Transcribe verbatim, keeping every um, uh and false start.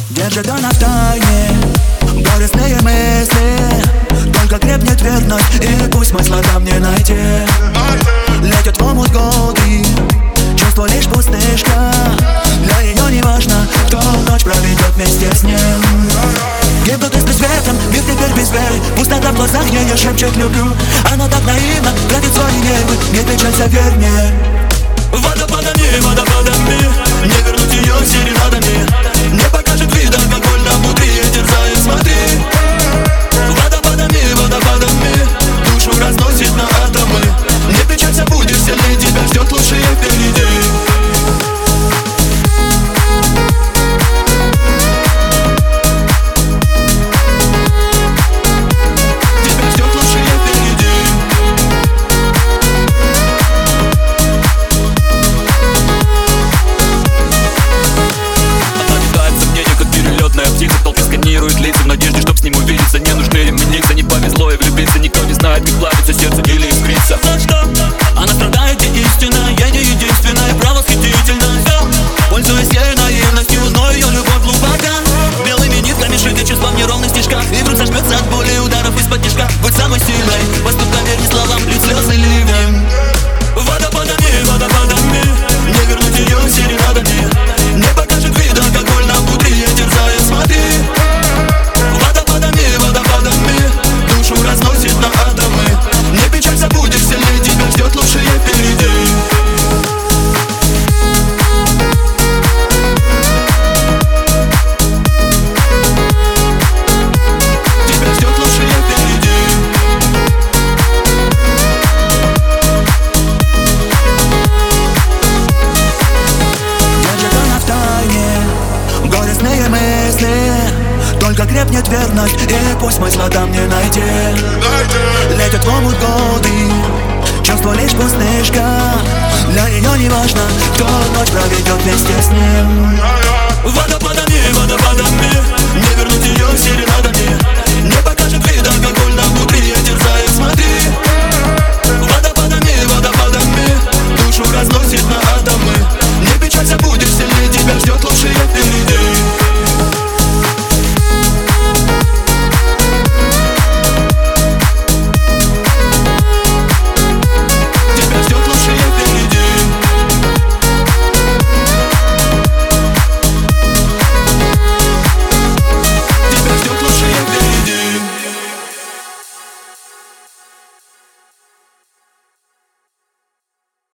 Держит она в тайне горестные мысли, только крепнет верность, и пусть смысла там не найти. Летят в омут годы, чувство лишь пустышка. Для нее не важно, кто ночь проведет вместе с ним. Гибнут искры светом, мир теперь без веры. Пустота в глазах ее шепчет люблю. Она так наивно тратит свои нервы, не печалься, верь мне. Водопадами, водопадами, не вернуть ее серенадами. Не покажет вида, алкоголь на внутри, терзает, смотри. Водопадами, водопадами, душу разносит на атомы. Не печалься, будешь сильнее, тебя ждет лучшее впереди. В надежде, чтоб с ним увидеться, не нужны ременицы. Не повезло и влюбиться, никто не знает, как плавится сердце или искрится. За что? Она страдает, и истина, я не единственная, правосхитительная. Пользуясь ею наивностью, но ее любовь глубока. Белыми нитками шиты чувства в неровных стежках, и вдруг сожмется от боли ударов из-под тишка. Будь самой сильной, поступкам верни словам, лить слезы ливнем. Водопадами, водопадами, не вернуть ее серенадами. Не покажет вида, алкоголь на внутри, терзает, смотри. Разносит на атомы. Не печалься, будешь сильнее, тебя ждет лучшее впереди. Тебя ждет лучшее впереди. Держит она в тайне горестные мысли, только крепнет верность, и пусть смысла там не найти. Летят в омут годы, чувство лишь пустышка. Для нее не важно, кто ночь проведет вместе с ним. Водопадами, водопадами, не вернуть ее серенадами.